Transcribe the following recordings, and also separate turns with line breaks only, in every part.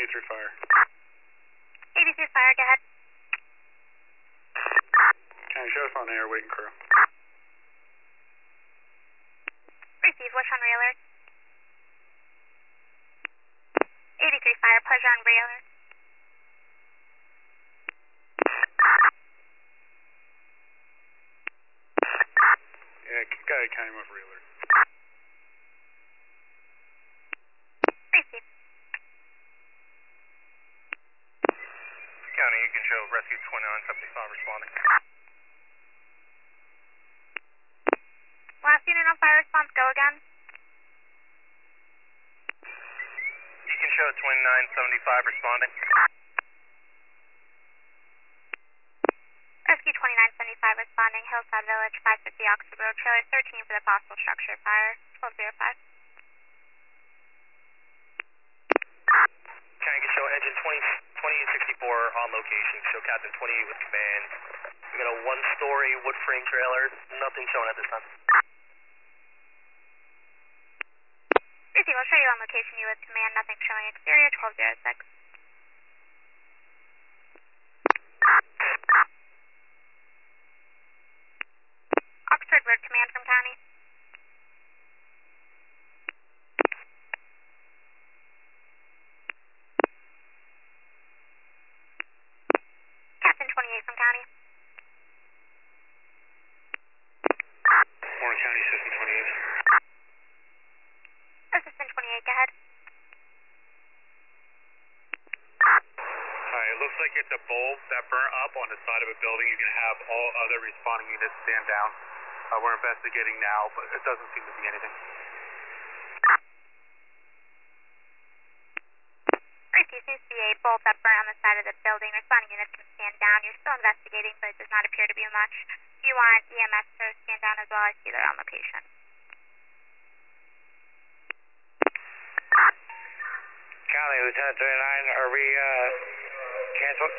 83 Fire.
83 Fire, go ahead.
County Sheriff on air, waiting crew.
Receive, what's on railer? 83 Fire, pleasure on railer.
Yeah, go ahead, County move railer.
Receive.
County, you can show rescue 2975 responding.
Last unit on fire response, go again.
You can show 2975 responding.
Rescue 2975 responding, Hillside Village, 550 Oxford Road, trailer 13 for the possible structure fire, 1205.
County, you can show engine 2864 on location, show Captain 28 with command. We got a one-story wood frame trailer, nothing showing at this time.
Receive, I'll show you on location, you with command, nothing showing exterior, 1206. Oxford Road, command from county. Captain 28 from county.
Warren County, Assistant 28.
Assistant 28, go ahead.
Alright, it looks like it's a bulb that burnt up on the side of a building. You're going to have all other responding units stand down. We're investigating now, but it doesn't seem to be anything.
Receive, seems to be a bulb that burned on the side of the building. Responding units can stand down. You're still investigating, but it does not appear to be much. Do you want EMS to stand down as well? I see they're on location.
County, Lieutenant 39, are we canceled?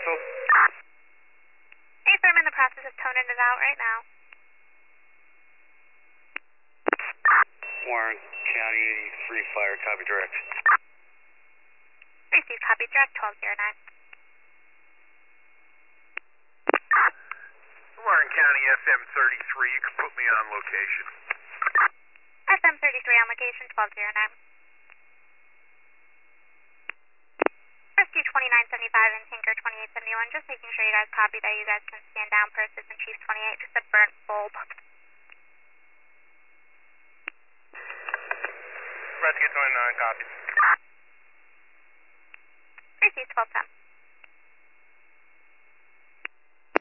Hey, sir, I'm in the process of toning it out right now.
Warren County 83 Fire, copy direct.
Receive, copy direct, 1209.
Warren County FM 33, you can put me on location.
FM 33 on location, 1209. Rescue 2975 and Tinker 2871, just making sure you guys copy that you guys can stand down per Assistant Chief 28, just a burnt bulb.
Rescue 29, copy.
Receive 1210.